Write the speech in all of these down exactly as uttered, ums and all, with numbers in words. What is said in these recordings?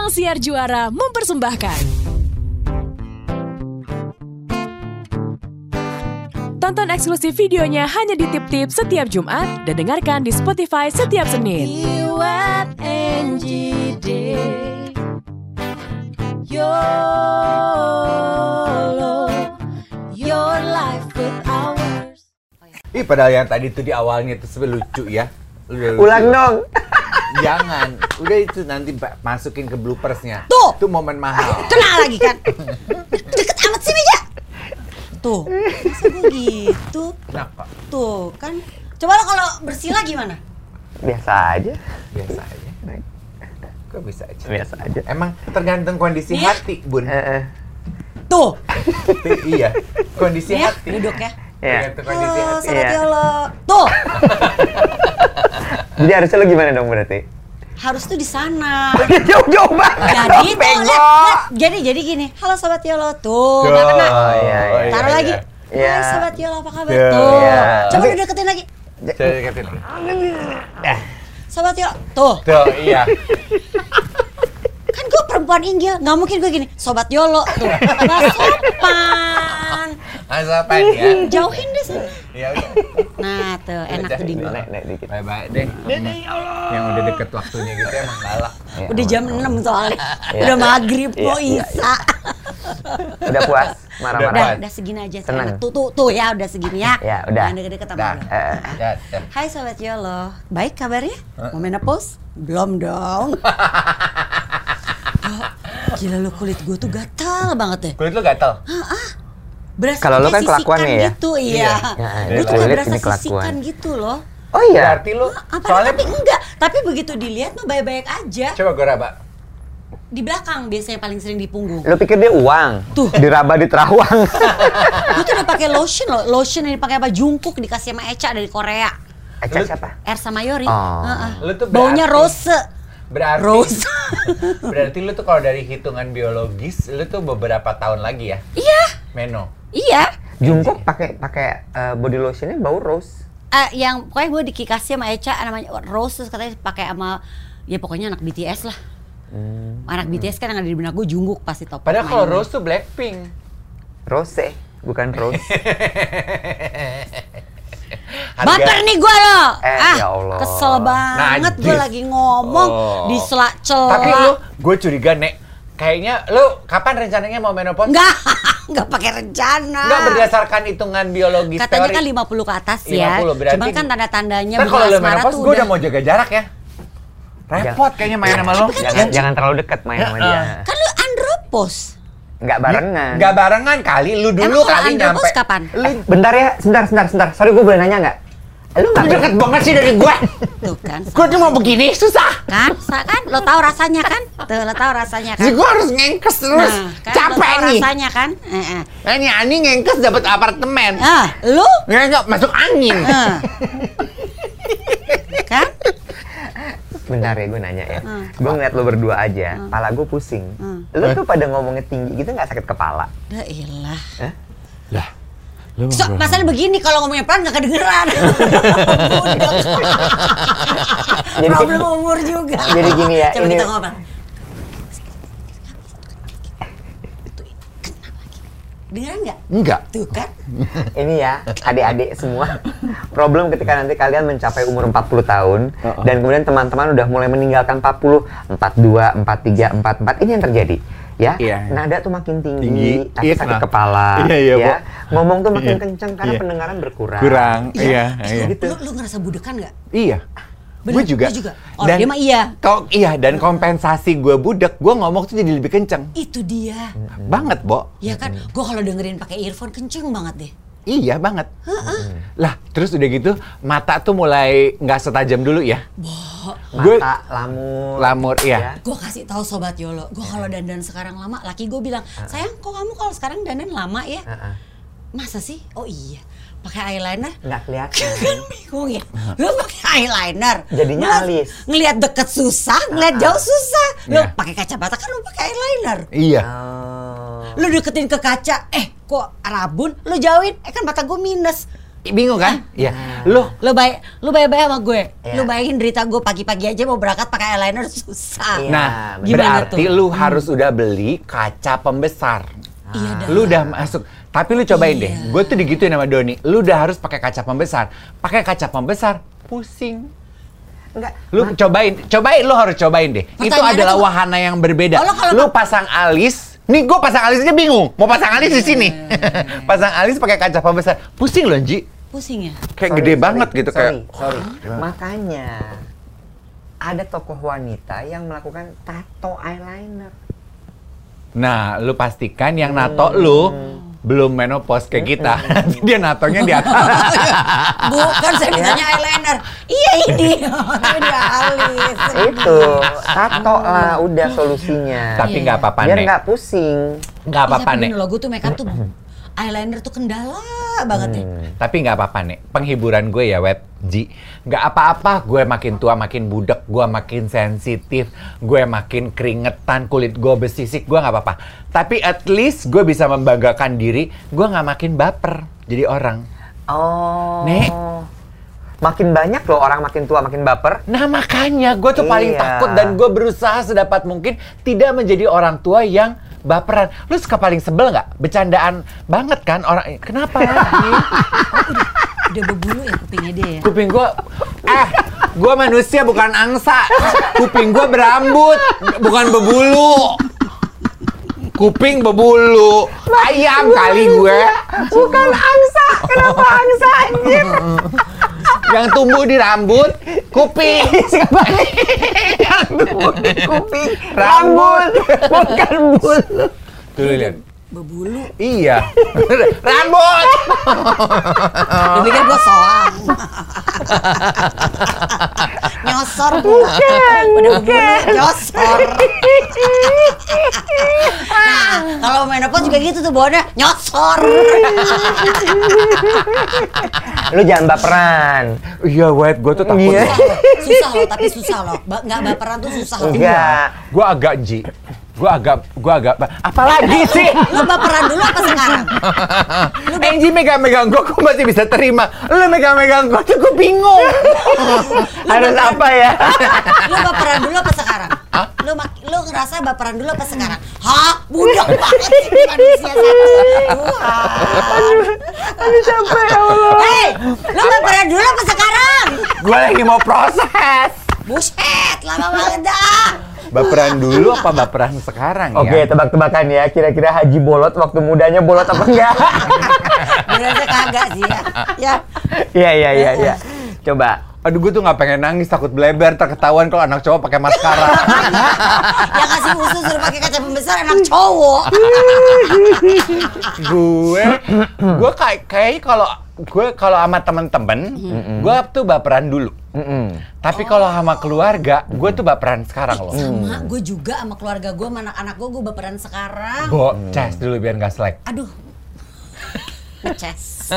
Ruang Siar Juara mempersembahkan. Tonton eksklusif videonya hanya di Tip Tip setiap Jumat dan dengarkan di Spotify setiap Senin. U F N G D YOLO Your life with ours. Ih, padahal yang tadi tuh di awalnya itu sebenarnya lucu ya. Udah lucu. Ulang dong. Jangan, udah itu nanti masukin ke bloopersnya. Tuh. Itu momen mahal. Kena lagi kan? Deket amat sih meja. Tuh, masa gue gitu? Kenapa? Tuh, kan. Coba lo kalau bersila gimana? Biasa aja. Biasa aja. Kok bisa aja? Biasa aja. Emang tergantung kondisi Nih. hati, Bun. Eh, eh. Tuh. Iya, kondisi Ya, hati. duduk ya. Ya. Tergantung kondisi Halo, hati. sahabat Iya. YOLO. Tuh, Jadi harusnya lo gimana dong berarti? harus tuh di sana. Jauh-jauh banget. Jadi tuh, Bego. lihat, lihat. Jadi, jadi gini. Halo sahabat YOLO. Tuh, nggak kena. Oh, iya, iya. Taruh iya, lagi. iya. Iya. Hai sahabat YOLO, apa kabar? Iya. Tuh. Iya. Coba Tapi- lu deketin lagi. Saya deketin. Sahabat YOLO. Tuh. Tuh, iya. Kan gue perempuan inggil, nggak mungkin gue gini, sobat YOLO tuh, nggak sopan, Masa apa ya? jauhin deh sana. Ya udah. Nah tuh, enak tuh di Naik, naik dikit. Bye-bye deh. Yang udah deket waktunya gitu emang galak. Ya, Udah jam enam soalnya, Iya. udah maghrib, Iya, mau iya, isa. Udah puas Udah, marah-marah. udah segini aja, Seneng. enak. Tuh, tuh, tuh ya, udah segini ya. Ya, udah. Jangan deket-deket sama Dah. gue. Eh, eh. Dah, dah. Hai sobat YOLO, baik kabarnya? Mau menopause? Belum dong. Oh, gila lo, kulit gue tuh gatal banget deh. Kulit lu gatal? Berasa Kalau lo kayak kan kelakuannya sisikan ya? gitu, iya. Ya, Gue ini tuh kayak kulit, berasa ini kelakuan. sisikan gitu loh. Oh iya. Berarti lu Apa soalnya tapi enggak, tapi begitu dilihat mah baik-baik aja. coba gue raba. Di belakang biasanya paling sering di punggung. Lo pikir dia uang? Tuh. Diraba di terawang. Gue tuh udah pakai lotion loh, lotion yang dipakai apa Jungkook dikasih sama Echa dari Korea. Eca Lu- siapa? Ersa Mayori. Oh. Heeh. Lu tuh Baunya berarti- rose. Berarti Rose. Berarti lu tuh kalau dari hitungan biologis lu tuh beberapa tahun lagi ya? Iya, Meno. iya. Jungkook pakai pakai eh, body lotionnya bau rose. Eh, yang pokoknya gue dikasih sama Echa namanya Rose, terus katanya pakai sama ya pokoknya anak B T S lah. Hmm. Anak B T S kan yang ada di benak gue Jungkook pasti top. Padahal kalau mainnya. Rose tuh Blackpink. Rose, bukan rose. Baper nih gue loh. Eh, ah, ya Allah. kesel banget gue Najis. lagi ngomong Oh. di sela-cela. Tapi lu, gue curiga Nek, kayaknya lu kapan rencananya mau menopause? Enggak, enggak pakai rencana. Enggak berdasarkan hitungan biologis Katanya teori. kan lima puluh ke atas ya. lima puluh, berarti- Cuman kan tanda-tandanya Ntar kalau bunga lu asmara menopause, tuh gue udah mau jaga jarak ya. Repot kayaknya main sama lo. Jangan jangan terlalu dekat main sama dia. Kan lu andropos. Nggak barengan. Nggak barengan kali, lu dulu Emang kalau kali nyampe. andropos kapan? Lu Eh, bentar ya, sebentar, sebentar, sebentar. Sorry, gue boleh nanya nggak? Lu nggak deket banget sih dari gue. Tuh kan. Gue tuh mau begini, susah. Kan, sa- kan lo tahu rasanya kan? Tuh, lo tahu rasanya kan? Jadi gue harus ngengkes terus. Nah, kan, lo Capek tahu nih. rasanya kan? Eh, eh. Nah, ini Ani ngengkes dapat apartemen. Ah, lu Nggak masuk angin. eh. Kan? Bentar ya, gue nanya ya. Hmm. Gue ngeliat lo berdua aja, kepala gue pusing. Hmm. Lo tuh pada ngomongnya tinggi gitu nggak sakit kepala? Dah ilah. Hah? Lah, lu So, masalah begini kalau ngomongnya pelan gak kedengeran. Budak. Jadi- Problem umur juga. Jadi gini ya, Coba ini- kita ngobrol. Dengeran nggak? enggak. Tuh kan? Ini ya, adik-adik semua. Problem ketika nanti kalian mencapai umur empat puluh tahun, Uh-uh. dan kemudian teman-teman udah mulai meninggalkan empat puluh, empat puluh dua, empat puluh tiga, empat puluh empat. Ini yang terjadi. Ya, Iya. nada tuh makin tinggi, Tinggi. tapi Iya, sakit kenapa? kepala. Iya, iya, ya. Bu. Ngomong tuh makin Iya. kenceng karena Iya. pendengaran berkurang. Kurang. Iya, Eh, iya. Gitu. Lu, lu ngerasa budekan nggak? Iya. Bener, Gue juga. lu juga? Oh, dia mah iya. Kau iya dan kompensasi gue budek, gue ngomong tuh jadi lebih kenceng. Itu dia. Banget, Bo. Ya kan? Gue kalau dengerin pakai earphone kenceng banget deh. Iya banget. Lah, terus udah gitu mata tuh mulai nggak setajam dulu ya. Boh. Gue Mata, lamur. lamur, iya. Gue kasih tahu sobat YOLO, gue kalau dandan sekarang lama, laki gue bilang, sayang kok kamu kalau sekarang dandan lama ya? Heeh. Masa sih? Oh iya, pakai eyeliner? Nggak kelihatan. Kan bingung ya, lu pakai eyeliner. Jadinya Lu alis. Ngelihat deket susah, ngelihat jauh susah. Lu Iya. pakai kacamata kan lu pakai eyeliner. Iya. Oh. Lu deketin ke kaca, eh kok rabun, lu jauhin, eh kan mata gue minus. Bingung kan? Iya. Lu Lu baik, lu bayar-bayar sama gue. Iya. Lu bayangin derita gue pagi-pagi aja mau berangkat pakai eyeliner susah. Iya. Nah, Gimana berarti tuh? lu harus udah beli kaca pembesar. Iya dah. Lu udah masuk. Tapi lu cobain Iya. deh. Gue tuh digituin sama Doni. Lu udah harus pakai kaca pembesar. Pakai kaca pembesar, pusing. Enggak. Lu cobain, cobain lu harus cobain deh. Itu Pertanyaannya adalah tuh- wahana yang berbeda. Oh, lo kalau Lu pasang alis, nih gue pasang alis aja bingung. Mau pasang alis di sini. Pasang alis pakai kaca pembesar, pusing loh, Ji. Pusing ya? Kayak Sorry, gede sorry, banget gitu sorry, kayak. Sorry, Makanya ada tokoh wanita yang melakukan tato eyeliner. Nah, lu pastikan yang nato lu belum menopause kayak kita. Nanti dia natonya di atas. Bukan, saya mintanya eyeliner. Iya ini. Tapi di alis. Itu tato lah udah solusinya. Tapi Iya, nggak iya. apa-apa, Biar Nek. nggak pusing. Nggak apa-apa, Iya, tapi Nek. gini loh, gue tuh makeup tuh eyeliner tuh kendala banget ya. Tapi nggak apa-apa, Nek. Penghiburan gue ya, Web Ji. Nggak apa-apa, gue makin tua makin budak, gue makin sensitif, gue makin keringetan, kulit gue besisik, gue nggak apa-apa. Tapi at least gue bisa membanggakan diri, gue nggak makin baper jadi orang. Oh. Nek. Makin banyak loh orang makin tua makin baper. Nah makanya gue tuh paling Iya. takut dan gue berusaha sedapat mungkin tidak menjadi orang tua yang baperan. Lu suka paling sebel nggak? Bercandaan banget kan orang. Kenapa? Ini Udah berbulu ya kupingnya dia ya. kuping gue, eh, gue manusia bukan angsa. Kuping gue berambut, bukan berbulu. Kuping berbulu. Ayam kali gue. Bukan angsa. Kenapa angsa anjir? Yang tumbuh di rambut, kuping. Yang tumbuh di kuping, rambut, bukan bulu. Tuh lu lihat. Berbulu. Iya. Rambut. Dia pikir gue soang. Nyosor pula. Udah berbulu, nyosor. Nah, kalau menopause juga gitu tuh bawaannya nyosor. Lu jangan baperan. Iya, Wet, gue tuh takut. Iya. Susah loh, susah loh, tapi susah loh. Ba- nggak baperan tuh susah loh. Enggak. Gue agak Ji. Gue agak, gue agak. Apalagi sih? Lu baperan dulu apa sekarang? Angie megang-megang gue, gue masih bisa terima. Lu megang-megang gue tuh gue bingung. Harus apa ya? Lu baperan dulu apa sekarang? Lu mak- lu ngerasa baperan dulu apa sekarang? Hah? Budak banget sih manusia satu. Tuhan. Aduh capek ya Allah. Hei, lu baperan dulu apa sekarang? Gue lagi mau proses. Buset, lama banget dah. Baperan dulu apa baperan sekarang Oke, ya? tebak-tebakan ya. Kira-kira Haji Bolot waktu mudanya bolot apa enggak? Berasa kagak sih ya. Ya. Iya, iya, iya, iya. Coba. Aduh, gue tuh nggak pengen nangis, takut bleber, terketahuan kalau anak cowok pakai maskara. Yang kasih usus suruh pakai kaca pembesar anak cowok. gue, gue kayak kayak kalau gue kalau sama temen-temen, gue tuh baperan dulu. Mm-mm. Tapi kalau sama keluarga, gue tuh baperan sekarang loh. Sama, gue juga sama keluarga gue, sama anak-anak gue, gue baperan sekarang. Bo, cas dulu biar nggak slack. Aduh, ngeces.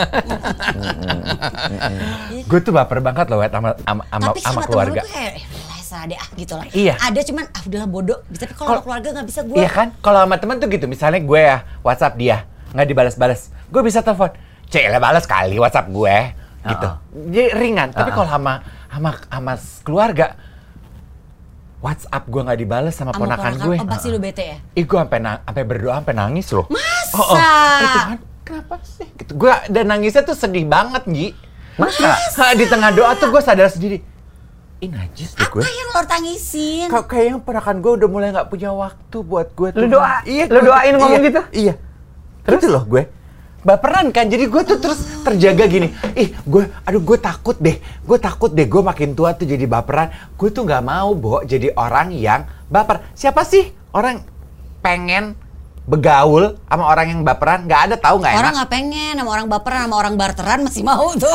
Gue tuh baper banget loh, Wet, sama sama sama, Tapi sama sama keluarga. temen lu tuh kayak, eh lesa deh ah gitu lah. Iya. Ada cuman, ah udahlah bodoh. Tapi kalau sama keluarga nggak bisa gue. Iya kan? Kalau sama temen tuh gitu, misalnya gue ya WhatsApp dia nggak dibalas-balas, gue bisa telepon, cek balas kali WhatsApp gue, gitu. Jadi ringan. Tapi kalau sama sama sama keluarga, WhatsApp gue nggak dibalas sama, Sama ponakan ponakan, gue. oh, pasti lu bete ya? Ih, gue sampai na- sampai berdoa sampai nangis loh. Masa? Oh, oh. Eh, Tuhan, kenapa sih? Gitu. Gue dan nangisnya tuh sedih banget, Ji. Masa? Ha, di tengah doa tuh gue sadar sendiri. Ih, najis deh Apa gue. yang lo tangisin? Kok kayaknya ponakan gue udah mulai nggak punya waktu buat gue. Lu doa- Iya, lu gua- doain ngomong iya, gitu? Iya. Terus gitu loh gue. Baperan kan, jadi gue tuh terus terjaga gini. Ih, gue, aduh gue takut deh. Gue takut deh, gue makin tua tuh jadi baperan. Gue tuh nggak mau, Bo, jadi orang yang baper. Siapa sih orang pengen begaul sama orang yang baperan? Nggak ada, tahu nggak Orang enak? nggak pengen sama orang baperan, sama orang barteran masih mau tuh.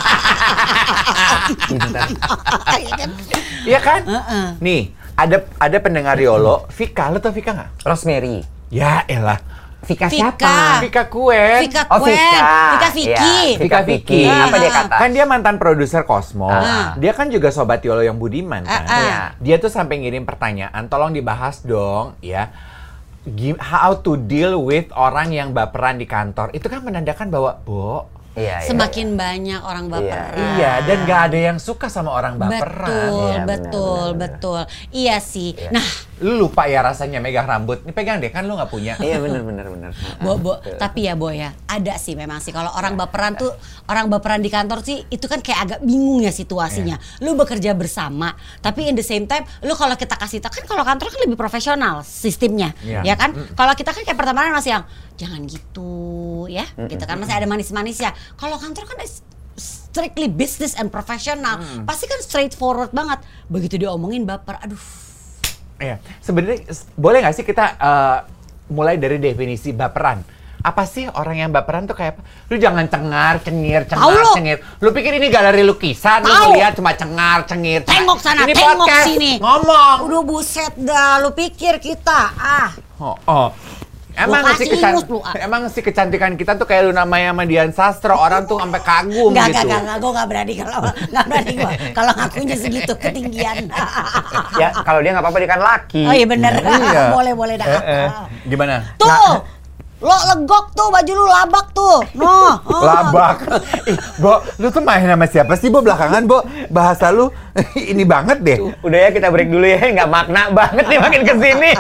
Iya kan? Iya kan? Heeh. Nih, ada ada pendengar Yolo, Vika, lo tau Vika nggak? Rosemary. Ya elah, Vika, Vika. siapa? Vika Kuen. Vika Oh, Kuen, Vika. Vika Vicky. Iya, Vika Vicky. Apa dia kata? Kan dia mantan produser Cosmo. Ah. Dia kan juga sobat Yolo yang budiman kan. Ah, ah. Iya. Dia tuh sampai ngirim pertanyaan, tolong dibahas dong ya. Gim- How to deal with orang yang baperan di kantor. Itu kan menandakan bahwa, Bo, Iya, semakin iya. banyak orang baperan. Iya, dan nggak ada yang suka sama orang baperan. Betul, Iya, betul, benar, benar, betul. Iya sih. Iya. Nah, Lu lupa ya rasanya megang rambut. Ini pegang deh, kan lu nggak punya. Iya benar benar benar. Bo, bo, tapi ya Bo ya, ada sih memang sih kalau orang baperan tuh, orang baperan di kantor sih itu kan kayak agak bingung ya situasinya. Lu bekerja bersama, tapi in the same time lu kalau kita kasih tahu kan kalau kantor kan lebih profesional sistemnya, Iya. ya kan? Kalau kita kan kayak pertemanan masih yang jangan gitu ya, gitu kan masih ada manis-manis ya. Kalau kantor kan strictly business and professional, pasti kan straightforward banget. Begitu diomongin baper, aduh. Iya, sebenarnya s- boleh nggak sih kita eh, mulai dari definisi baperan? Apa sih orang yang baperan tuh kayak apa? Lu jangan cengar, cengir, Tahu cengar, lu. cengir. Lu pikir ini galeri lukisan? Lu Tahu. ngeliat cuma cengar, cengir. Tengok sana, Ini tengok podcast, sini. ngomong. Udah buset dah, lu pikir kita, ah. Oh, oh. Emang Gua si, kasih kecan- ingus lu, ah. emang si kecantikan kita tuh kayak lu namanya sama Dian Sastro, orang tuh sampai kagum Enggak, gitu. enggak, enggak, gue gak berani kalau nggak berani gue kalau ngakunya segitu ketinggian. Ya kalau dia nggak apa-apa dia kan laki. Oh iya bener, Iya. boleh boleh dah. Eh, eh. Gimana? Tuh, lo legok tuh baju lu labak tuh, no. oh. Labak. Ih, Bo, lu tuh main sama siapa sih, Bo? Belakangan, Bo. Bahasa lu ini banget deh. Udah ya kita break dulu ya, nggak makna banget nih makin kesini.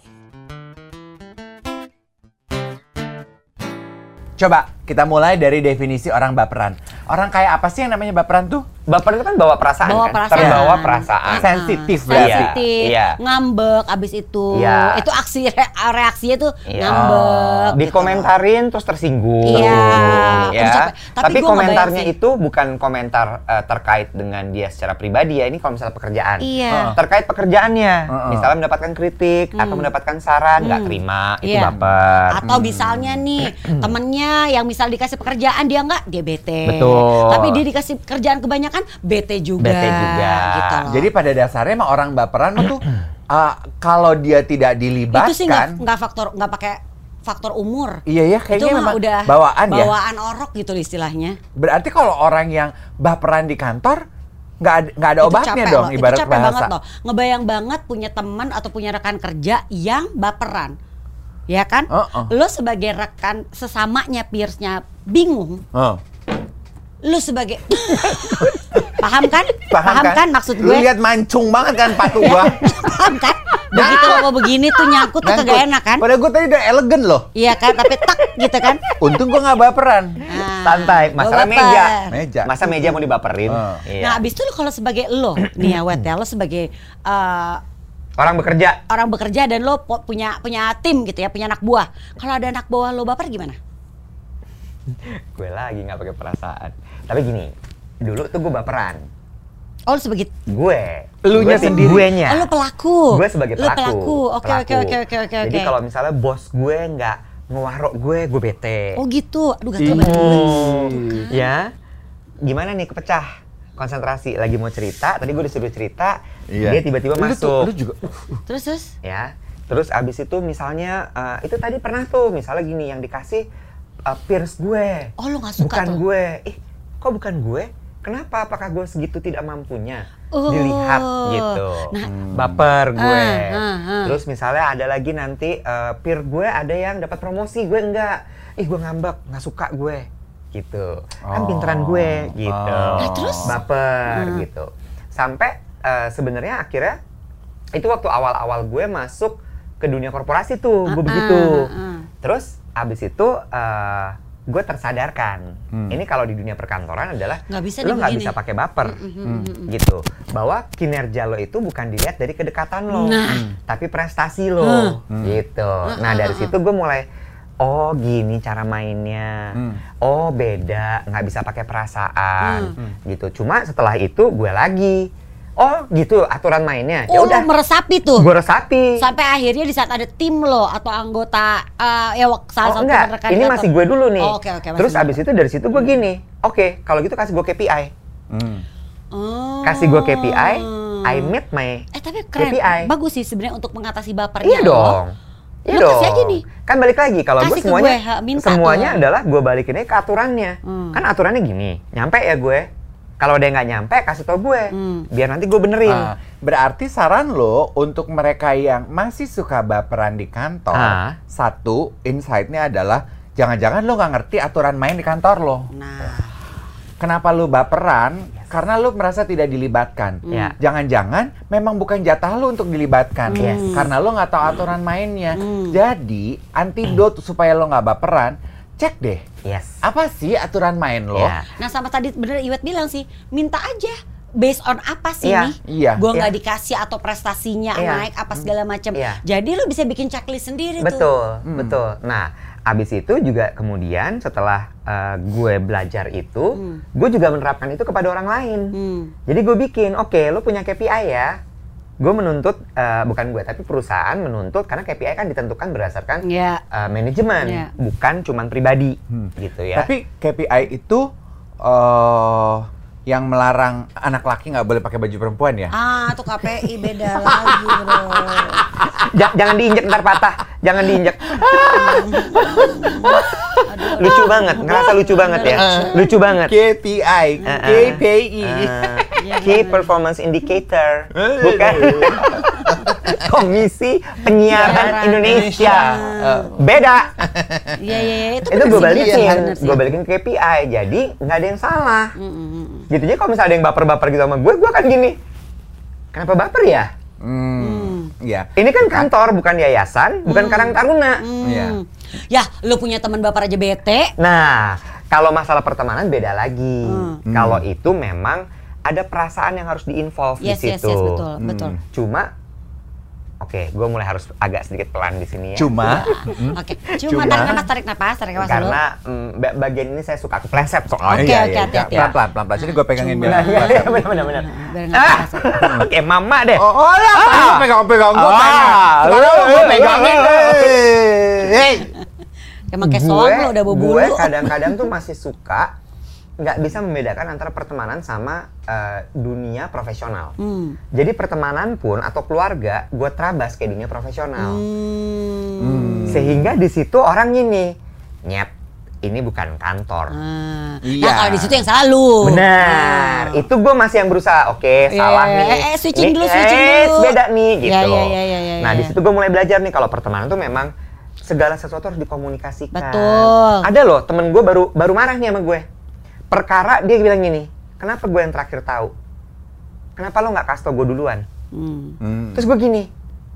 Coba kita mulai dari definisi orang baperan. Orang kayak apa sih yang namanya baperan tuh? Baper itu kan bawa perasaan, Bawa kan? perasaan. Terbawa perasaan. Ah, Sensitif berarti. sensitif, Iya. ngambek abis itu, Iya. itu aksi re- reaksinya tuh Iya. ngambek. gitu. Dikomentarin terus tersinggung. Iya, Ya. terus capek. Tapi Tapi, gua komentarnya ngebayang sih. itu bukan komentar eh, terkait dengan dia secara pribadi ya. Ini kalau misalnya pekerjaan. Iya. Terkait pekerjaannya. Heeh. Misalnya mendapatkan kritik atau mendapatkan saran, nggak terima, itu Iya. baper. Atau misalnya nih temennya yang misal dikasih pekerjaan dia nggak, dia bete. Betul. Tapi dia dikasih kerjaan kebanyakan bete juga. Bete juga. Gitu loh. Jadi pada dasarnya emang orang baperan tuh uh, kalau dia tidak dilibatkan, itu sih nggak nggak faktor nggak pakai faktor umur. iya ya Itu kayaknya mah memang udah bawaan ya. bawaan orok gitu loh istilahnya. Berarti kalau orang yang baperan di kantor nggak ada, nggak ada Itu obatnya capek dong, loh, itu ibarat capek bahasa. banget loh. Ngebayang banget punya teman atau punya rekan kerja yang baperan. Ya kan? Uh-uh. Lo sebagai rekan sesamanya peersnya bingung. Oh. Lu sebagai paham kan? Paham, kan? maksud Lu gue? lihat mancung banget kan patu gua. Paham kan? Begitu lo mau begini tuh nyangkut tuh kagak enak kan? Padahal gua tadi udah elegan loh. Iya kan? Tapi tak gitu kan? Untung gua nggak baperan. Nah, Santai, masalah lo meja. baper. Meja. Masa meja mau dibaperin? Oh. Iya. Nah, abis itu lo kalau sebagai lo, nih ya Wet ya, lo sebagai eh, Orang bekerja. orang bekerja dan lo po- punya punya tim gitu ya, punya anak buah. Kalau ada anak buah lo baper gimana? Gue lagi nggak pakai perasaan. Tapi gini, dulu tuh gue baperan. Oh, lo sebagai Gue. Elunya gue tuh- sendiri. Guenya. Oh, lo pelaku. Gue sebagai Lo pelaku. pelaku. Oke, oke, Pelaku. oke, oke, oke, Jadi oke. kalau misalnya bos gue nggak ngewarok gue, gue bete. Oh gitu. Aduh gatel Ih. banget gue. Hmm, ya. Gimana nih kepecah? Konsentrasi lagi mau cerita, tadi gue disuruh cerita, Iya. dia tiba-tiba Lu tuh- masuk. Lu juga. Terus terus. Ya. Terus abis itu misalnya eh, itu tadi pernah tuh misalnya gini yang dikasih eh, peers gue. Oh, lo nggak suka bukan tuh? gue. Ih, kok bukan gue? Kenapa? Apakah gue segitu tidak mampunya? Oh. Dilihat gitu. Nah. Baper gue. Ah, ah, ah. Terus misalnya ada lagi nanti eh, peer gue ada yang dapat promosi, gue enggak. Ih, gue ngambek, nggak suka gue. Gitu. Kan Oh. pinteran gue gitu. Oh. Nah, terus? Baper Hmm. gitu. Sampai eh, sebenarnya akhirnya itu waktu awal-awal gue masuk ke dunia korporasi tuh, gue Ah, begitu. ah, ah. Terus abis itu eh, gue tersadarkan, Hmm. ini kalau di dunia perkantoran adalah Nggak bisa lo nih nggak begini. bisa pakai baper, Mm, mm, mm, mm. gitu. Bahwa kinerja lo itu bukan dilihat dari kedekatan lo, Nah. tapi prestasi lo, Hmm. gitu. Nah dari situ gue mulai, oh gini cara mainnya, Hmm. oh beda, nggak bisa pakai perasaan, Hmm. gitu. Cuma setelah itu gue lagi, oh gitu aturan mainnya, ya Oh, udah, lo meresapi tuh. gue resapi. Sampai akhirnya di saat ada tim lo atau anggota eh, ya wak- salah Oh satu enggak, rekan ini kantor. masih gue dulu nih. Oh, oke, oke, masih Terus dulu. abis itu dari situ gue gini, oke kalau gitu kasih gue K P I. Hmm. Oh. Kasih gue K P I, I meet my Eh tapi keren, K P I. bagus sih sebenarnya untuk mengatasi bapernya Iya lo. dong. Iya Lo dong. kasih aja nih. Kan balik lagi kalau gue Kasih ke semuanya gue, ha, minta semuanya tuh. adalah gue balikinnya ke aturannya. Hmm. Kan aturannya gini, nyampe ya gue. Kalau ada yang nggak nyampe kasih tau gue, Hmm. biar nanti gue benerin. Ah, berarti saran lo untuk mereka yang masih suka baperan di kantor, Ah. satu insight-nya adalah jangan-jangan lo nggak ngerti aturan main di kantor lo. Nah. Kenapa lo baperan? Yes. Karena lo merasa tidak dilibatkan. Yeah. Jangan-jangan memang bukan jatah lo untuk dilibatkan. Yes. Karena lo nggak tahu aturan mainnya. Mm. Jadi antidot supaya lo nggak baperan, cek deh. Yes. Apa sih aturan main lo? Yeah. Nah sama tadi bener Iwet bilang sih, minta aja. Based on apa sih Iya. nih? Iya. Gue nggak Iya. dikasih atau prestasinya Iya. naik apa segala macam. Iya. Jadi lo bisa bikin checklist sendiri Betul, tuh. betul. Nah, abis itu juga kemudian setelah uh, gue belajar itu, Hmm. gue juga menerapkan itu kepada orang lain. Hmm. Jadi gue bikin, oke, lo punya K P I ya. Gue menuntut, uh, bukan gue, tapi perusahaan menuntut, karena K P I kan ditentukan berdasarkan Ya. uh, manajemen, Ya. bukan cuman pribadi, Hmm. gitu ya. Tapi K P I itu uh, yang melarang anak laki nggak boleh pakai baju perempuan ya? Ah, tuh K P I beda lagi, bro. Ja- jangan diinjek ntar patah, jangan diinjek. Lucu banget, ngerasa lucu banget ya, lucu banget. K P I, Uh-uh. K P I. Uh, Key Performance Indicator, bukan Komisi Penyiaran Indonesia. Uh, beda. Iya, iya, iya. Itu, Itu bener gue sih, balikin, bener sih. gue balikin K P I. Jadi nggak ada yang salah. Mm, mm, mm. Gitu aja kalau misalnya ada yang baper-baper gitu sama gue, gue akan gini. Kenapa baper ya? Hmm, ya. Ini kan kantor, bukan yayasan, bukan Karang Taruna. Iya. Hmm. Ya, lu punya teman baper aja bete. Nah, kalau masalah pertemanan beda lagi. Hmm. Kalau itu memang ada perasaan yang harus di-involve Yes, di yes, situ. yes, betul, betul. Cuma, oke, gue mulai harus agak sedikit pelan di sini ya. Cuma, Oke, cuma Cuma- tarik napas, tarik napas, tarik napas dulu. Karena mm, ba- bagian ini saya suka kepleset soalnya. Oke, oke, hati-hati ya. Pelan-pelan, pelan-pelan. Sini gue pegangin Cuma- biar. Iya, iya, benar-benar. benar. Biar nggak Ah, terasa. Oke, mama deh. Oh, oh lah, ah. pegang-pegang gue Ah, pengen. Sekarang lu- gue lu- pegangin. lu- Hei. Emang kayak soang lo udah bubulu. Gue kadang-kadang tuh masih suka nggak bisa membedakan antara pertemanan sama uh, dunia profesional. Hmm. Jadi pertemanan pun atau keluarga gue terabas kayak dunia profesional. Hmm. Sehingga di situ orang gini, nyet, ini bukan kantor. Nah, Iya. nah kalau di situ yang salah lu. Benar, itu gue masih yang berusaha. Oke, Iya, salah iya, nih. eh, eh, switching Ini, dulu, switching eh, dulu. beda nih, gitu. Iya, iya, iya, iya, iya, nah, di iya. situ gue mulai belajar nih kalau pertemanan tuh memang segala sesuatu harus dikomunikasikan. Betul. Ada loh temen gue baru baru marah nih sama gue. Perkara dia bilang gini, kenapa gue yang terakhir tahu? Kenapa lo nggak kasih tau gue duluan? Hmm. Hmm. Terus gue gini,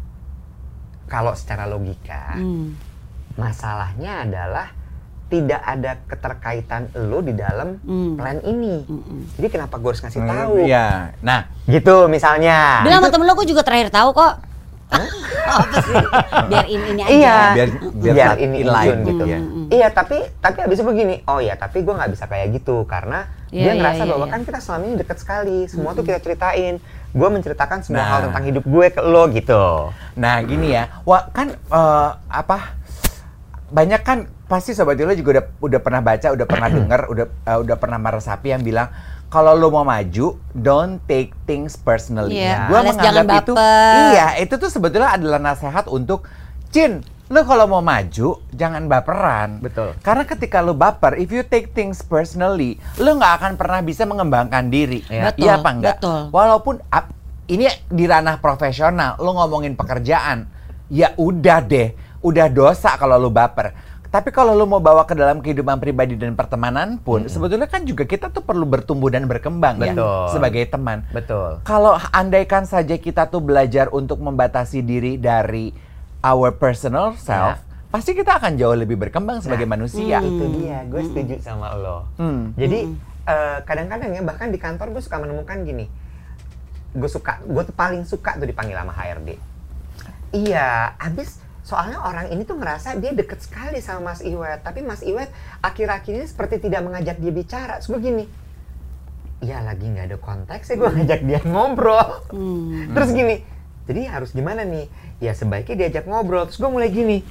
kalau secara logika, Hmm. masalahnya adalah tidak ada keterkaitan lo di dalam Hmm. plan ini. Mm-mm. Jadi kenapa gue harus ngasih tahu? Iya. Nah, Gitu misalnya. Bilang sama temen lo, gue juga terakhir tahu kok. Apa sih? Biar ini ini aja. Iya. biar biar, Biar saat ini in line injun gitu Hmm. ya. Iya, tapi tapi abis itu begini. Oh ya, tapi gue nggak bisa kayak gitu karena Iya, dia iya, ngerasa iya, bahwa iya. kan kita selama ini deket sekali. Semua tuh kita ceritain. Gue menceritakan semua Nah. hal tentang hidup gue ke lo gitu. Nah, gini ya. Wah, kan eh, apa? Banyak kan pasti sobat Yolo juga udah udah pernah baca, udah pernah dengar, udah eh, udah pernah meresapi yang bilang kalau lo mau maju, don't take things personally. Iya, Gua alias menganggap jangan itu, baper. iya, itu tuh sebetulnya adalah nasihat untuk Cin, lo kalau mau maju jangan baperan. Betul. Karena ketika lo baper, if you take things personally, lo nggak akan pernah bisa mengembangkan diri. Iya. Betul, Iya apa enggak? betul. Walaupun ap- ini di ranah profesional, lo ngomongin pekerjaan, ya udah deh, udah dosa kalau lo baper. Tapi kalau lo mau bawa ke dalam kehidupan pribadi dan pertemanan pun, sebetulnya kan juga kita tuh perlu bertumbuh dan berkembang ya Betul. sebagai teman. Betul. Kalau andaikan saja kita tuh belajar untuk membatasi diri dari our personal self, pasti kita akan jauh lebih berkembang sebagai manusia. Itu dia, gue setuju sama lo. Hmm. Jadi eh, kadang-kadang ya bahkan di kantor gue suka menemukan gini. Gue suka, gue tuh paling suka tuh dipanggil sama H R D. Iya, abis soalnya orang ini tuh ngerasa dia deket sekali sama Mas Iwet. Tapi Mas Iwet akhir-akhir ini seperti tidak mengajak dia bicara. Terus gue gini, ya lagi nggak ada konteks ya gue ngajak dia ngobrol. Hmm. Terus gini, jadi harus gimana nih? Ya sebaiknya diajak ngobrol. Terus gue mulai gini,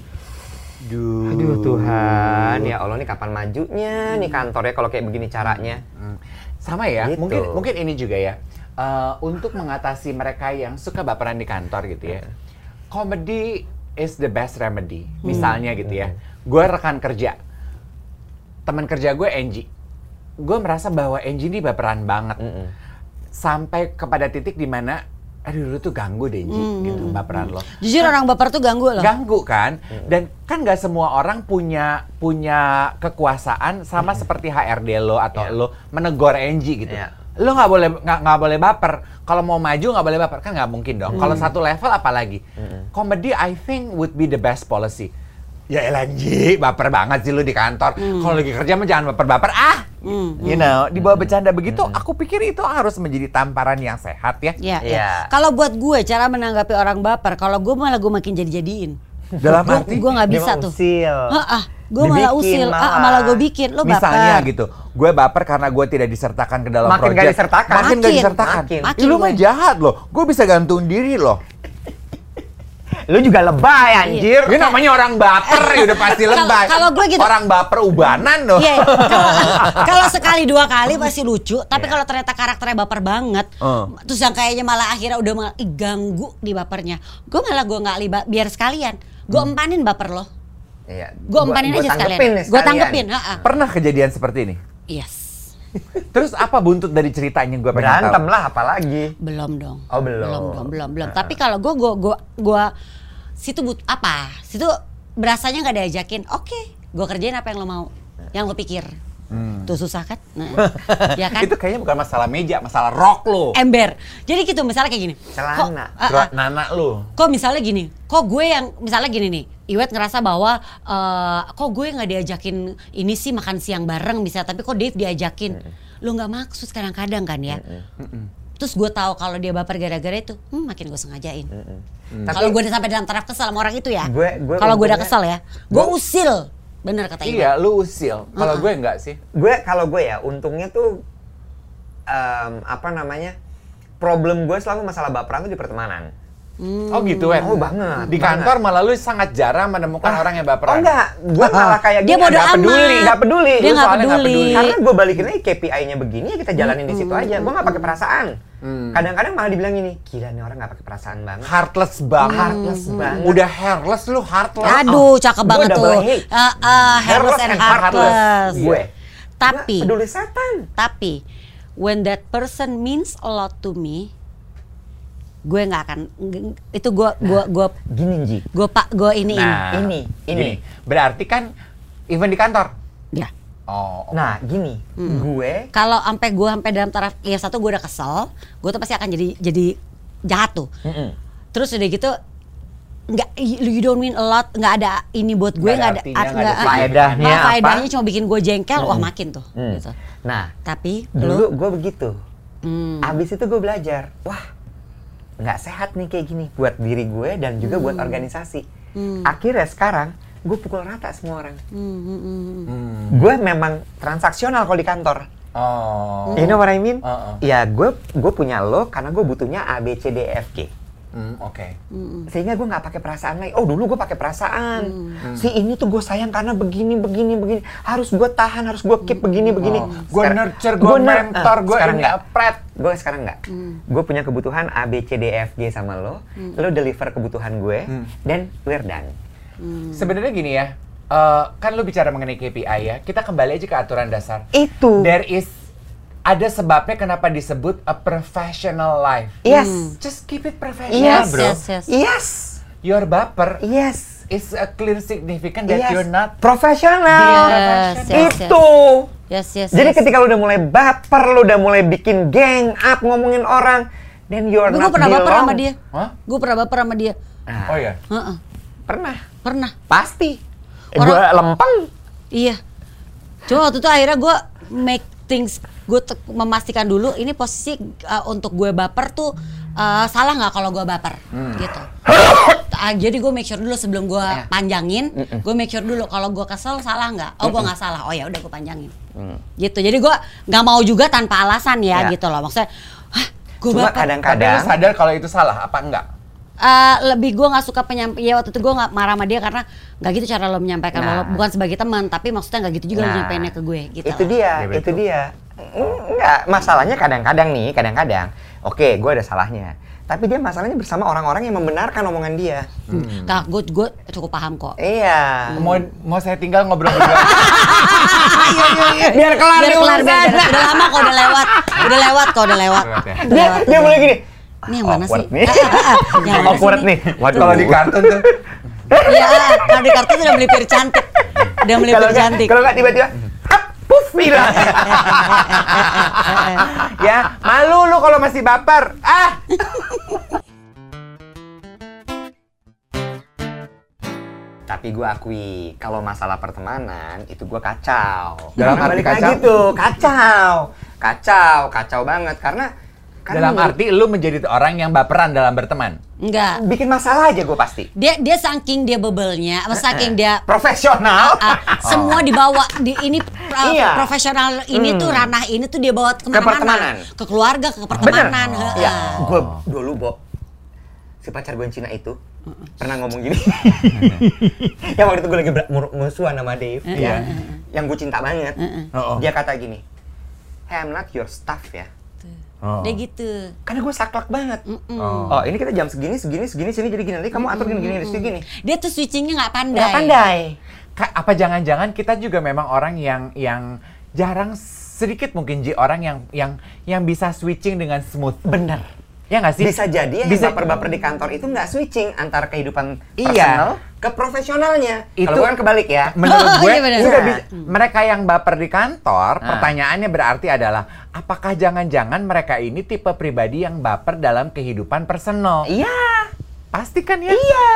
Duh. aduh Tuhan, ya Allah nih kapan majunya nih kantornya kalau kayak begini caranya. Hmm. Sama ya, Gitu. mungkin mungkin ini juga ya. eh, untuk mengatasi mereka yang suka baperan di kantor gitu ya. Comedy is the best remedy. Misalnya gitu ya. Gue rekan kerja. Teman kerja gue Angie. Gue merasa bahwa Angie ini baperan banget. Mm-mm. Sampai kepada titik di mana aduh lu tuh ganggu deh Ji, hmm. gitu baperan lo. Jujur orang baper tuh ganggu loh. Ganggu kan, dan kan nggak semua orang punya punya kekuasaan sama hmm. seperti H R D lo atau yeah. lo menegur Angie gitu. Yeah. Lo nggak boleh nggak nggak boleh baper. Kalau mau maju nggak boleh baper, kan nggak mungkin dong. Hmm. Kalau satu level apalagi. Hmm. Comedy I think would be the best policy. Ya elah Ji, baper banget sih lu di kantor. Hmm. Kalau lagi kerja mah jangan baper-baper ah. Hmm. You know, dibawa bercanda begitu, hmm. aku pikir itu harus menjadi tamparan yang sehat ya. Iya. Ya. Kalau buat gue cara menanggapi orang baper, kalau gue malah gue makin jadi-jadiin. Dalam arti gue nggak bisa tuh. Ah, gue malah usil, malah, ah, malah gue bikin lo baper. Misalnya gitu, gue baper karena gue tidak disertakan ke dalam makin proyek. Makin gak disertakan. Makin, makin gak disertakan. Makin. Makin. Lu mah jahat loh, gue bisa gantung diri loh. Lu juga lebay anjir. Ini namanya orang baper ya udah pasti lebay. Kalau gue gitu. Orang baper ubanan loh. Iya. Kalau sekali dua kali pasti lucu, tapi yeah. kalau ternyata karakternya baper banget, uh. terus yang kayaknya malah akhirnya udah malah ih, ganggu di bapernya. Gue malah gue nggak libat biar sekalian. Gue hmm. empanin baper lo. Iya. Gue empanin aja sekalian. Gue tanggepin. Pernah kejadian seperti ini? Yes. Terus apa buntut dari ceritanya gue pengen tahu? Berantem lah apalagi. Belum dong. Oh belum. Belum dong, belum, belum. Uh. Tapi kalau gue, gue, gue, gue situ but apa? Situ berasanya nggak diajakin. Oke, okay, gue kerjain apa yang lo mau, yang lo pikir. Hmm. Tuh susah kan? Nah, ya kan? Itu kayaknya bukan masalah meja, masalah rok lo. Ember. Jadi gitu misalnya kayak gini. Celana. Kok, uh, uh, nana lo. Kok misalnya gini? Kok gue yang misalnya gini nih. Iwet ngerasa bahwa uh, kok gue nggak diajakin ini sih makan siang bareng misalnya, tapi kok Dave diajakin. Mm-mm. Lo nggak maksud kadang-kadang kan ya. Mm-mm. Terus gue tahu kalau dia baper gara-gara itu, hmm, makin gue sengajain. Mm. Kalau gue udah sampai dalam taraf kesel sama orang itu ya. Kalau gue udah kesel ya, gue usil. Bener kata Iwet. Iya, lu usil. Kalau uh-uh. gue enggak sih. Gue kalau gue ya, untungnya tuh um, apa namanya? Problem gue selalu masalah baperan tuh di pertemanan. Hmm. Oh gitu kan? Oh banget. Di banget. kantor malah lu sangat jarang menemukan ah, orang yang baperan. Oh enggak, gue malah kayak dia gini. Dia bodo peduli, nggak peduli. Dia nggak peduli. peduli. Karena gue balikin aja K P I-nya begini, ya kita jalanin hmm. di situ aja. Gue nggak pakai perasaan. Hmm. Kadang-kadang malah dibilang gini, gila nih orang nggak pakai perasaan banget. Heartless banget. Hmm. Heartless banget. Udah hairless lu heartless. Aduh, cakep banget tuh. Uh, uh, hairless and heartless. heartless. Gue. Tapi. Gua peduli setan. Tapi, when that person means a lot to me, gue nggak akan itu gue gue gue gini Ji gue pak gue ini nah, ini ini gini. Berarti kan even di kantor ya oh okay. Nah gini hmm. gue kalau sampai gue sampai dalam taraf ya satu gue udah kesel gue tuh pasti akan jadi jadi jahat tuh mm-mm. Terus udah gitu nggak you don't mean a lot nggak ada ini buat gue nggak ada nggak ada faedahnya apa faedahnya cuma bikin gue jengkel mm. wah makin tuh mm. gitu. Nah tapi dulu gue begitu mm. abis itu gue belajar wah nggak sehat nih kayak gini buat diri gue dan juga hmm. buat organisasi. Hmm. Akhirnya sekarang gue pukul rata semua orang. Hmm. Hmm. Gue memang transaksional kalau di kantor. Oh. You know what I mean? Uh-uh. Ya gue gue punya lo karena gue butuhnya A B C D E F G. Hmm, Oke. Okay. Hmm. Sehingga gue nggak pakai perasaan lagi. Oh dulu gue pakai perasaan. Hmm. Si ini tuh gue sayang karena begini begini begini. Harus gue tahan, harus gue keep begini begini. Oh. Gue nurture, gue mentor, gue ini pret. Gue sekarang nggak. Hmm. Gue punya kebutuhan A B C D E F G sama lo. Hmm. Lo deliver kebutuhan gue hmm. dan we're done. Hmm. Sebenarnya gini ya. Uh, kan lo bicara mengenai K P I ya. Kita kembali aja ke aturan dasar. Itu. There is ada sebabnya kenapa disebut a professional life. Yes. Hmm. Just keep it professional, yes, bro. Yes, yes. Yes. Your baper. Yes. It's a clear significant that yes. you're not professional. Yes, yes, itu. Yes, yes. Jadi yes. ketika lu udah mulai baper, lu udah mulai bikin gang up ngomongin orang, then you're Tapi not gue pernah belong. baper sama dia. Hah? Gue pernah baper sama dia. Ah. Oh ya. Uh-uh. Pernah. Pernah. Pasti. Orang... Gue lempeng. Iya. Cuma waktu itu akhirnya gue make things, gue te- memastikan dulu ini posisi uh, untuk gue baper tuh uh, salah nggak kalau gue baper, hmm. gitu. Uh, jadi gue make sure dulu sebelum gue yeah. panjangin, mm-mm. gue make sure dulu kalau gue kesel salah nggak, oh gue nggak salah, oh ya udah gue panjangin, mm. gitu. Jadi gue nggak mau juga tanpa alasan ya, yeah. gitu loh. Maksudnya, hah, gue baper. Kadang-kadang lu sadar kalau itu salah apa enggak? Uh, lebih gue nggak suka penyampaian ya waktu itu gue nggak marah sama dia karena nggak gitu cara lo menyampaikan nah. lo bukan sebagai teman tapi maksudnya nggak gitu juga nah. lo nyampeinnya ke gue gitu itu dia ya, itu dia nggak masalahnya kadang-kadang nih kadang-kadang oke gue ada salahnya tapi dia masalahnya bersama orang-orang yang membenarkan omongan dia hmm. Kak gue gue cukup paham kok iya hmm. mau mau saya tinggal ngobrol berdua biar kelar biar kelar biar, udah lama kok udah lewat udah lewat kok udah lewat dia dia mulai gini Ini yang mana awkward sih? nih. Ah, ah, ah. Yang mana Awkward sih nih. Waduh, kalau di kartun tuh. Iya, kalau di kartu udah melipir cantik. Udah melipir Kalau nggak- cantik. Kalau nggak tiba-tiba, hap, puff, hilang. Ya, malu lu kalau masih baper. Ah. Tapi gue akui, kalau masalah pertemanan, itu gue kacau. Dalam Karena arti balik kacau? lagi tuh, kacau. Kacau, kacau banget. Karena, karena Dalam menurut- arti lu menjadi orang yang baperan dalam berteman. Enggak. bikin masalah aja gue pasti. Dia dia saking dia bebelnya, apa saking dia Profesional. ah, semua dibawa di ini uh, Iya. profesional ini Hmm. tuh ranah ini tuh dia bawa Ke kemana-mana, pertemanan. ke keluarga, ke Bener. pertemanan. Oh. heeh. Ya, gue dulu, Bo, si pacar gue yang Cina itu pernah ngomong gini. Ya waktu itu gue lagi ber- mur- musuhan sama Dave, ya, yang gue cinta banget. Oh, oh. Dia kata gini, hey, I'm not your stuff ya. Oh. Dia gitu. Karena gue saklek banget. Mm-mm. Oh. Oh, ini kita jam segini, segini, segini, sini jadi gini. Nanti kamu atur gini, gini, gini, gini. Dia tuh switchingnya nggak pandai. Nggak pandai. Ka- apa jangan-jangan kita juga memang orang yang yang jarang sedikit mungkin Ji orang yang yang yang bisa switching dengan smooth. Bener. Ya nggak sih? Bisa jadi ya Bisa- yang baper-baper di kantor itu nggak switching antara kehidupan Iya. personal ke profesionalnya. Itu- Kalau gue kan kebalik ya. Menurut Oh, gue iya benar. sudah Iya. bisa- mereka yang baper di kantor, Ah. pertanyaannya berarti adalah apakah jangan-jangan mereka ini tipe pribadi yang baper dalam kehidupan personal? Iya. Pasti kan ya? Iya.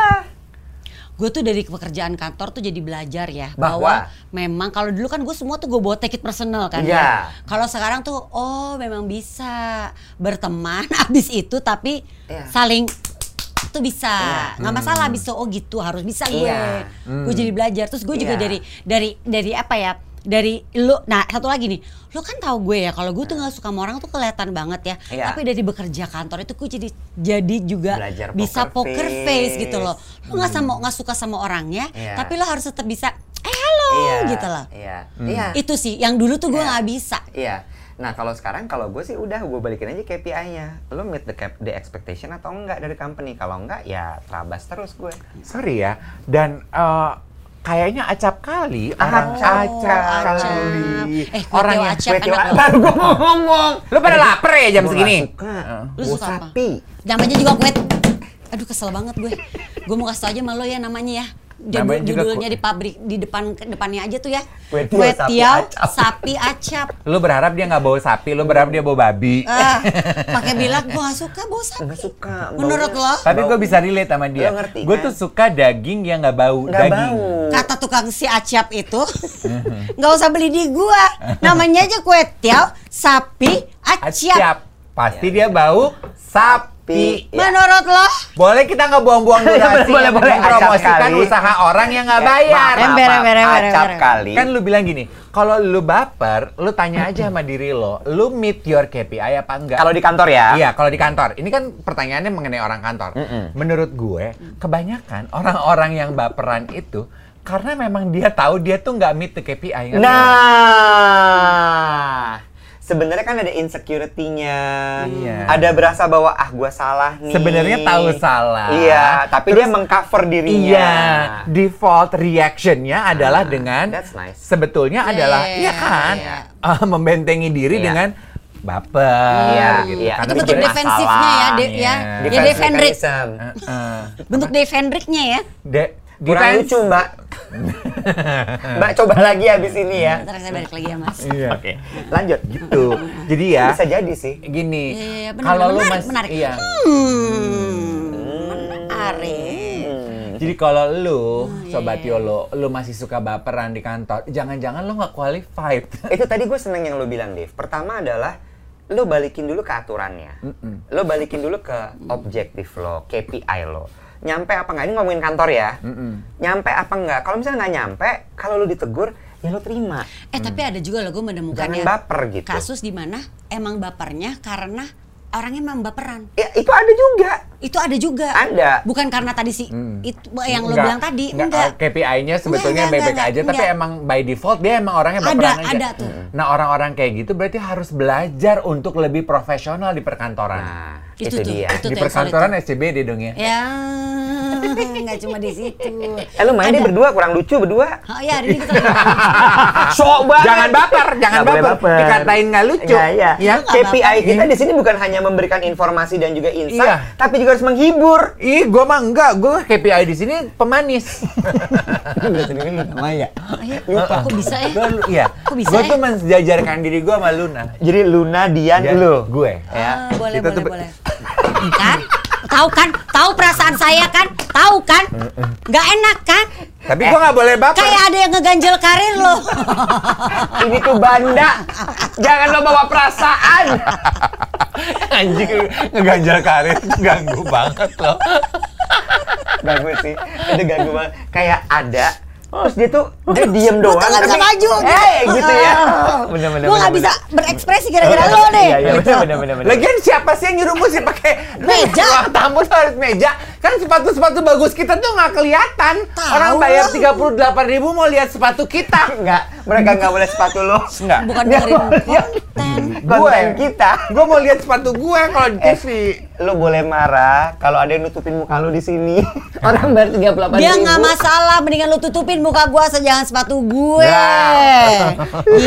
Gue tuh dari pekerjaan kantor tuh jadi belajar ya Bahwa? bahwa memang kalau dulu kan gue semua tuh gue bawa take it personal kan Iya. ya. Kalau sekarang tuh oh memang bisa berteman abis itu tapi Iya. saling tuh bisa Iya. nggak masalah bisa oh gitu harus bisa gue. Iya. Gue jadi belajar terus gue juga Iya. dari dari dari apa ya? Dari lu, nah satu lagi nih, lu kan tahu gue ya kalau gue tuh nggak suka sama orang tuh kelihatan banget ya. Iya. Tapi dari bekerja kantor itu gue jadi jadi juga Belajar bisa poker poker face, face. gitu loh. Lu nggak sama nggak suka sama orangnya, Iya. tapi lo harus tetap bisa, eh halo Iya. gitu loh. Iya. Iya. Itu sih, yang dulu tuh gue Iya. nggak bisa. Iya. Nah kalau sekarang kalau gue sih udah gue balikin aja K P I-nya. Lo meet the, cap, the expectation atau enggak dari company? Kalau enggak ya terabas terus gue. Sorry ya. Dan eh, kayaknya acap kali orang Acap acap acap. kali. Eh, kue orang teo yang acap Kue tiwa- enak loh. baru gue mau ngomong. lu pada lapar ya jam Gua segini? nggak suka. Lu Bau suka apa? sapi. Namanya juga kue. Aduh kesel banget gue. Gue mau kasih tau aja sama lo ya namanya ya. Judul, Namanya juga judulnya kue- di pabrik di depan depannya aja tuh ya. Kue tiaw sapi tiaw acap. sapi acap. Lu berharap dia nggak bawa sapi, lu berharap dia bawa babi. Ah, pakai bilang gue gak suka bau sapi. Enggak suka. Menurut baunya- lo? Tapi gue bau- bisa relate sama dia. Lo ngerti, Gue kan? tuh suka daging yang nggak bau. Nggak daging. bau. Kata tukang si acap itu nggak usah beli di gua, namanya aja kue tiaw sapi acap. Acap. Pasti dia bau sapi. Iya. Menurut lo? Boleh kita nggak buang-buang durasi Boleh, yang boleh. mempromosikan Acap kali. usaha orang yang nggak Eh, bayar. maaf, maaf, Ember, maaf. ember, ember, Acap ember. kali. Kan lu bilang gini, kalau lu baper, lu tanya aja sama diri lo, lu meet your K P I apa enggak? Kalau di kantor ya. Iya, kalau di kantor. Ini kan pertanyaannya mengenai orang kantor. Mm-mm. Menurut gue, kebanyakan orang-orang yang baperan itu karena memang dia tahu dia tuh nggak meet the K P I. ngerti nggak? Nah, sebenarnya kan ada insecurity-nya. Iya. Ada berasa bahwa ah gua salah nih. Sebenarnya tahu salah. Iya, tapi dia mengcover dirinya. Iya, default reaction-nya adalah Ah, dengan that's nice. sebetulnya Iya, adalah iya, iya kan iya. eh, membentengi diri Iya. dengan baper Iya, gitu. iya. Karena Itu bentuk sebenarnya defensifnya ya, masalah. de- ya. Iya. Ya Defense defendrik. mechanism. Eh, eh. Bentuk defendriknya ya. De- Kurang defense. lucu, Mbak. Mbak coba lagi habis ini ya. Ntar saya balik lagi ya mas. Iya. Oke, lanjut. Gitu. Jadi ya, Bisa jadi sih. gini. Iya, iya, benar, Kalau lu menarik, masih menarik. iya. Hmm, menarik. Jadi kalau lu, iya, sobat iya. Yolo, lu masih suka baperan di kantor, jangan-jangan lu nggak qualified. Itu tadi gue seneng yang lo bilang, Dave. Pertama adalah lo balikin dulu ke aturannya. Mm-mm. Lo balikin dulu ke objektif lo, K P I lo. Nyampe apa nggak? Ini ngomongin kantor ya. Mm-mm. Nyampe apa nggak? Kalau misalnya nggak nyampe, kalau lo ditegur, ya lo terima. Eh tapi ada juga loh gue menemukan Jangan ya baper gitu. kasus di mana emang bapernya karena orangnya memang baperan. Ya itu ada juga. Itu ada juga. Ada. Bukan karena tadi si Hmm. itu yang lo Enggak, bilang tadi, enggak, enggak. K P I-nya sebetulnya Enggak, enggak, baik-baik aja, enggak, tapi enggak. emang by default dia emang orangnya Ada, baperan aja. ada tuh. Nah orang-orang kayak gitu berarti harus belajar untuk lebih profesional di perkantoran. Nah, Itu itu, tuh, dia. itu. Di tuh yang perkantoran solid S C B D dong ya. Ya, nggak cuma di situ. Eh lo main deh Ada. berdua, kurang lucu berdua. Oh iya, hari ini kita lagi. Sok banget. Jangan baper, jangan Nggak boleh baper. Dikatain nggak lucu. Nggak, iya. Ya. Nggak K P I baper. kita di sini bukan hanya memberikan informasi dan juga insight, Iya. tapi juga harus menghibur. Ih, gue mah enggak. Gue K P I di sini pemanis. Namanya. Lupa, kok bisa ya? Gue, iya. Kok bisa Gue ya? tuh menjajarkan diri gue sama Luna. Jadi Luna, Dian, Dia- lu. Gue. Ah, boleh, Kita boleh, tuh- boleh. Kan? Tahu kan? Tahu perasaan saya kan? Tahu kan? Nggak enak kan? Tapi gue nggak boleh baper. Kayak ada yang ngeganjel karir lo. Ini tuh Banda. Jangan lo bawa perasaan. Anjing ngeganjal karir ganggu banget loh. Ganggu sih. Itu ganggu banget. Kayak ada. Terus dia tuh dia diem doang. Gua nggak bisa tapi- maju. Eh, gitu ya. Bener-bener. Gue nggak bisa berekspresi gara-gara lo nih. Iya, iya, Gitu. bener-bener. Lagian siapa sih yang nyuruh mesti pakai Meja. ruang tamu tuh harus meja? Kan sepatu-sepatu bagus kita tuh nggak kelihatan. Tahu Orang bayar lah. tiga puluh delapan ribu mau lihat sepatu kita. Enggak, mereka nggak boleh sepatu lo. Enggak. Bukan Dia dengerin mau lihat konten. konten kita. Gue mau lihat sepatu gue kalau di T V. Lo boleh marah kalau ada yang nutupin muka lo di sini. Orang bayar tiga puluh delapan ribu. Dia nggak masalah, mendingan lu tutupin muka gua aja, jangan sepatu gue. Nah.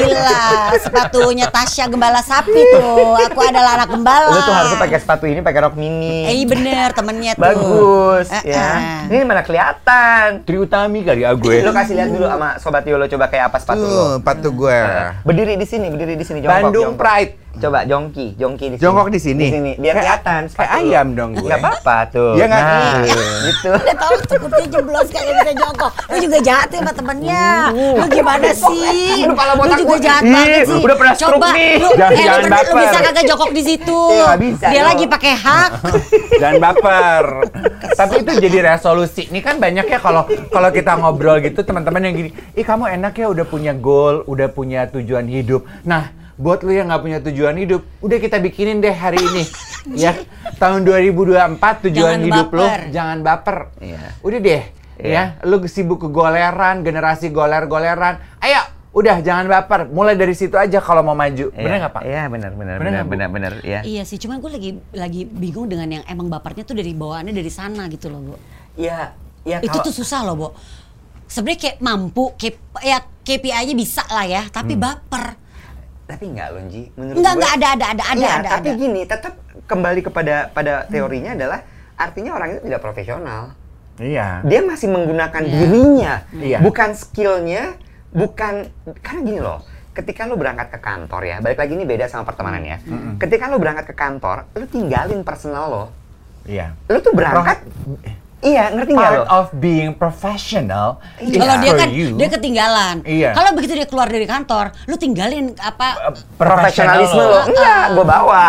Gila, sepatunya Tasya gembala sapi tuh. Aku adalah anak gembala. Lo tuh harusnya pakai sepatu ini, pakai rok mini. Eh iya bener, temennya tuh. Bagus, Eh, ya. eh. Ini mana kelihatan. Triutami kali ya gue. Lo kasih lihat dulu sama Sobat Yolo, coba kayak apa sepatu lo. sepatu gue. Berdiri di sini, berdiri di sini. Jongkok, Bandung jongkok. Pride. Coba jongki, jongki di sini. Jongkok di sini? Di sini, biar Kayak- kelihatan. kayak sepatu lo. ayam dong gue. Nggak apa-apa tuh. Iya nggak? Nah, Iya. gitu. Udah tau cukupnya jeblos kagak bisa jongkok. Lu juga jahat ya sama temennya. Lu gimana sih? Udah pala Lu botak juga gua. jahat Ih, banget sih. udah pernah stroke Coba, nih. Lu, Jangan- eh, lu, jangan bener, lu baper. bisa kagak jongkok di situ. Iya, nggak bisa, Dia lo. lagi pakai hak. Dan baper. Tapi itu jadi resolusi. Ini kan banyak ya kalau kalau kita ngobrol gitu teman-teman yang gini, ih kamu enak ya udah punya goal, udah punya tujuan hidup. Nah, buat lu yang nggak punya tujuan hidup, udah kita bikinin deh hari ini. Ya, tahun dua ribu dua puluh empat tujuan Jangan hidup lu baper. jangan baper. Iya. Udah deh. Iya. Ya, lu sibuk kegoleran, generasi goler-goleran. Ayo, udah jangan baper. Mulai dari situ aja kalau mau maju. Bener nggak, Pak? Iya, benar, benar, Bener benar, nggak, Bu? benar, benar, ya. Iya sih, cuman gue lagi lagi bingung dengan yang emang bapernya tuh dari bawaannya dari sana gitu loh, Bu. Iya, iya Itu tuh susah loh, Bo. Sebenarnya kayak mampu, kayak ya K P I-nya bisa lah ya, tapi Hmm. baper. tapi enggak loh, Ji. Menurut Enggak, gue- enggak ada, ada, ada, ada, Iya, ada, tapi ada. gini, tetap kembali kepada pada teorinya adalah artinya orang itu tidak profesional. Iya. Dia masih menggunakan Iya. dirinya, Iya. bukan skillnya, bukan karena gini loh. Ketika lu berangkat ke kantor ya, balik lagi ini beda sama pertemanan ya. Ketika lu berangkat ke kantor, lu tinggalin personal lo. Iya. Lu tuh berangkat, iya ngerti nggak lo? Part of being professional is Kalau dia for kan you. dia ketinggalan. Iya. Kalau begitu dia keluar dari kantor, lu tinggalin apa? Profesionalisme lo. lo, enggak, gue bawa.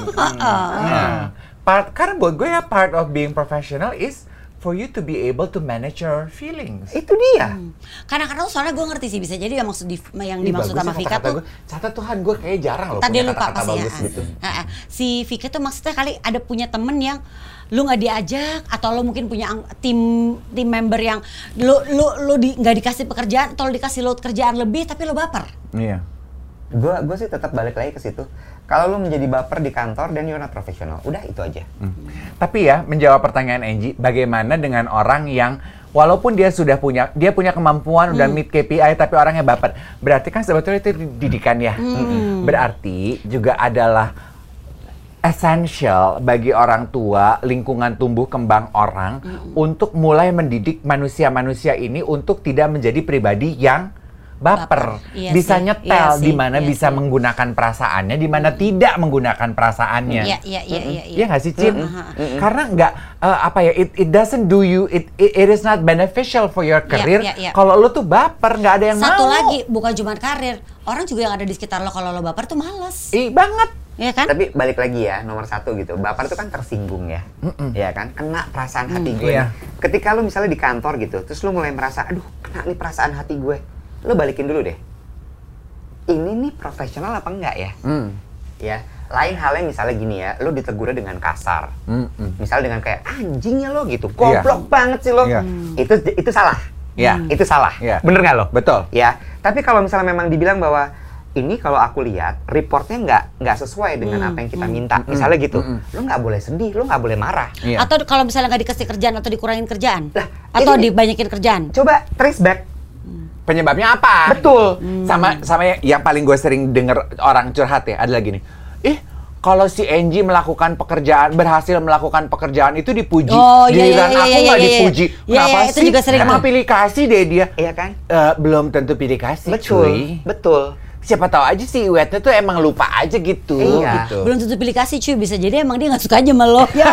Nah, part, karena buat gue ya part of being professional is for you to be able to manage your feelings. Itu dia. Kadang-kadang soalnya gue ngerti sih bisa jadi yang maksud di, yang Ih, dimaksud bagus sama ya Vika kata-kata tuh. gue. Catat Tuhan, gue kayak jarang loh Tadi punya lupa kata-kata pasti ya. bagus gitu. Ah, ah. Si Vika tuh maksudnya kali ada punya temen yang lu nggak diajak atau lu mungkin punya ang- tim tim member yang lu lu lu di, nggak dikasih pekerjaan atau lu dikasih load kerjaan lebih tapi lu baper. Iya. Gue gue sih tetap balik lagi ke situ. Kalau lu menjadi baper di kantor dan you're not professional, udah itu aja. Hmm. Tapi ya, menjawab pertanyaan Angie, bagaimana dengan orang yang walaupun dia sudah punya dia punya kemampuan udah meet K P I tapi orangnya baper. Berarti kan sebetulnya itu didikan ya. Berarti juga adalah essential bagi orang tua, lingkungan tumbuh kembang orang untuk mulai mendidik manusia-manusia ini untuk tidak menjadi pribadi yang baper. Baper. Iya Bisa sih, nyetel iya di sih, mana iya bisa sih. menggunakan perasaannya, di mana tidak menggunakan perasaannya. Iya iya iya iya. Iya nggak sih, Cin? Mm-mm. Karena nggak eh, apa ya, it, it doesn't do you, it, it, it is not beneficial for your career. iya, iya. Kalau lu tuh baper, nggak ada yang Satu mau. lagi bukan cuma karir, orang juga yang ada di sekitar lo kalau lo baper tuh males. Ih, banget. Ya kan? Tapi balik lagi ya, nomor satu gitu. Baper itu kan tersinggung ya. Ya kan? Kena perasaan hati gue. Iya. nih. Ketika lu misalnya di kantor gitu, terus lu mulai merasa, aduh kena nih perasaan hati gue. Lu balikin dulu deh. Ini nih profesional apa enggak ya? Hmm. Ya. Lain halnya misalnya gini ya, lu ditegurnya dengan kasar. Mm-mm. Misalnya dengan kayak, anjing ya lo gitu. Goblok banget sih lo. Iya. Itu itu salah. Iya. Itu salah. Iya. Bener nggak lo? Betul. Ya, tapi kalau misalnya memang dibilang bahwa ini kalau aku lihat reportnya nggak nggak sesuai dengan Hmm, apa yang kita minta, misalnya gitu, lo nggak boleh sedih, lo nggak boleh marah. Iya. Atau kalau misalnya nggak dikasih kerjaan atau dikurangin kerjaan, Lah, atau ini- dibanyakin kerjaan. Coba trace back. Penyebabnya apa? Betul. Sama sama yang, yang paling gue sering denger orang curhat ya adalah gini. Ih, kalau si Angie melakukan pekerjaan, berhasil melakukan pekerjaan itu dipuji. Oh, iya, Giliran iya, aku iya, nggak iya, iya. dipuji. Iya, Kenapa iya, itu sih? juga sering Emang tuh. pilih kasih deh dia. Iya kan? Eh, belum tentu pilih kasih, Betul, cuy. betul. Siapa tahu aja si Iwetnya tuh emang lupa aja gitu. Iya. gitu. Belum tentu pilih kasih cuy, bisa jadi emang dia nggak suka aja sama lo. Ya.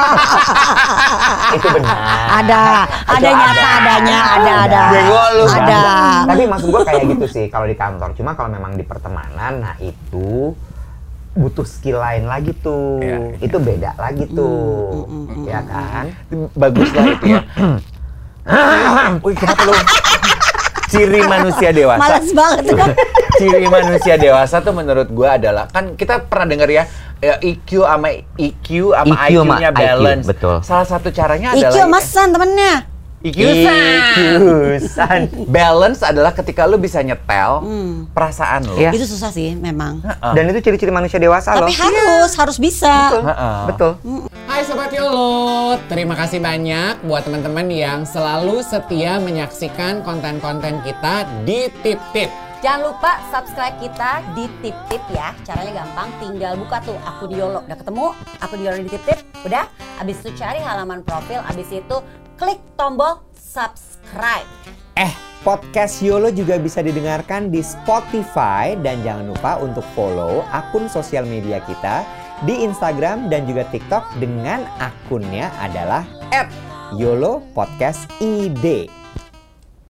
Itu benar. Ada, ada nyata adanya, ada, ada. Bego lu. Ada. Tapi maksud gua kayak gitu sih kalau di kantor. Cuma kalau memang di pertemanan, nah itu butuh skill lain lagi tuh. Iya, iya. Itu beda lagi tuh. Ya kan? Bagus lah itu ya. Wih, kenapa lu? Ciri manusia dewasa. Males banget tuh. Ciri manusia dewasa tuh menurut gua adalah, kan kita pernah dengar ya, ya E Q sama E Q sama E Q sama I Q-nya I Q, balance. betul. Salah satu caranya Iki adalah Mas San temennya. E Q san. Balance adalah ketika lu bisa nyetel Hmm. perasaan lu. Iya. Itu susah sih memang. Heeh. Dan itu ciri-ciri manusia dewasa loh. Tapi harus, harus bisa. Betul. Heeh. Betul. Hai Sobat Yolo, terima kasih banyak buat teman-teman yang selalu setia menyaksikan konten-konten kita di Tip Tip. Jangan lupa subscribe kita di Tip Tip ya. Caranya gampang, tinggal buka tuh akun Yolo. Udah ketemu akun Yolo di Tip Tip? Udah? Abis itu cari halaman profil, abis itu klik tombol subscribe. Eh, podcast Yolo juga bisa didengarkan di Spotify dan jangan lupa untuk follow akun sosial media kita di Instagram dan juga TikTok dengan akunnya adalah et yolo podcast id.